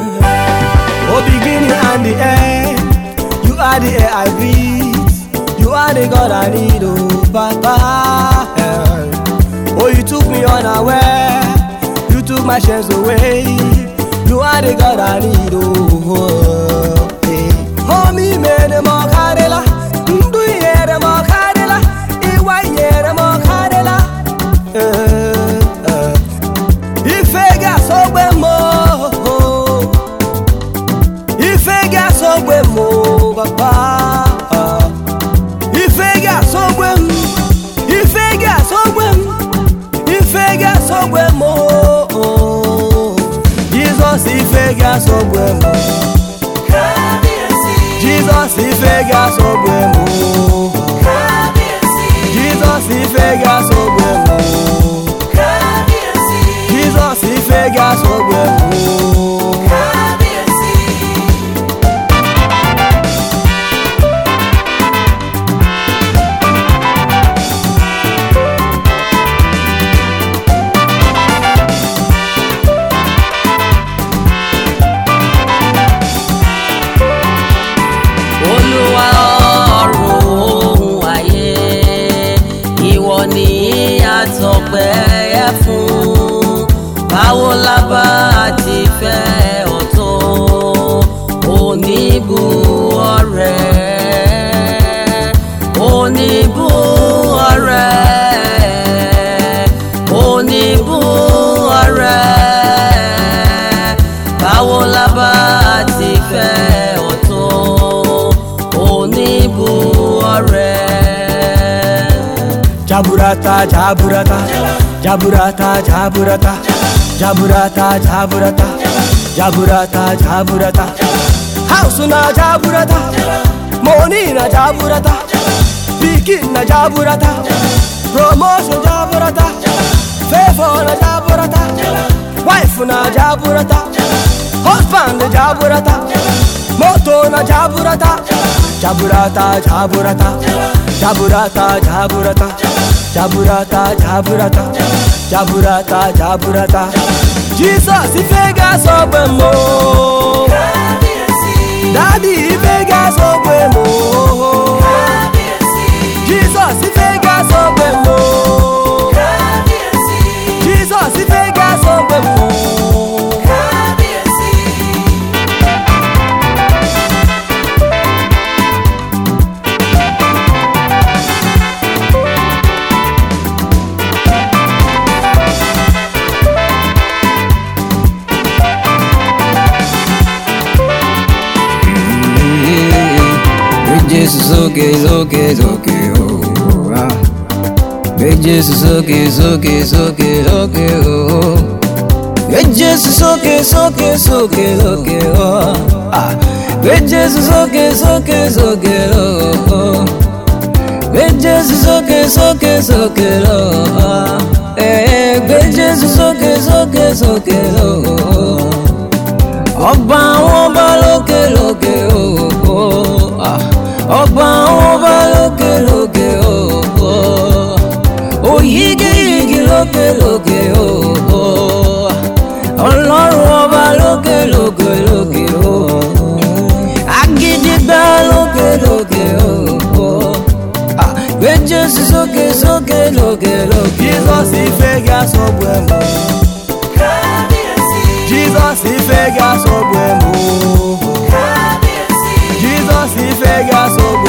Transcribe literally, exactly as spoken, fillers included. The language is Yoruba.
Oh, beginning and the end, you are the air I breathe, you are the God I need, oh Papa. Oh, you took me unaware, you took my shares away, you are the God I need, oh. Hey. Oh, me made them all carela, do you hear them all carela, Iwa hear them all carela. If I got so more, if I got so more, Papa. If I got so more, if I got so more, if I got so more, Jesus, if I got so more, Jesus, if I got so more, Jesus, if I got so more, Jesus, if I got so more. Àtọpẹ́ fún báwo la bá ti fẹ́ ọ̀tọ̀ oníbù ọ̀rẹ́ oníbù ọ̀rẹ́ oníbù ọ̀rẹ́ báwo la bá ti fẹ́ ọ̀tọ̀ oníbù ọ̀rẹ́. Jaburata, jaburata, jaburata, jaburata, jaburata, jaburata, jaburata, jaburata. House na jaburata, money na jaburata, bigin na jaburata, promotion jaburata, favor na jaburata, wife na jaburata, husband na jaburata, moto na jaburata, jaburata, jaburata. Jaburata, jaburata, jaburata, jaburata, jaburata, jaburata. Jesus, if I got so more, Daddy, if I got so more, Jesus, if I got so more, Jesus, if I got so more. Jesus, okay, okay, okay, oh, ah. Big Jesus, okay, okay, okay, okay, oh. Big Jesus, okay, okay, okay, okay, oh, ah. Big Jesus, okay, okay, okay, oh. Big Jesus, okay, okay, okay, oh. Eh, big Jesus, okay, okay, okay, oh. Ọba ọba lókè lókè oh, ah. Ọba ọba lókè lókè oh, oyigi yigi lókè lókè oh, Ọlọ́run ọba lókè lókè lókè oh, Agidigba lókè lókè oh, gbé Jésù sókè sókè lókè lókè. Jesus, ife ga sọgbẹ mọ. Jesus, ife ga sọgbẹ mọ. Jesus, ife ga sọgbẹ mọ.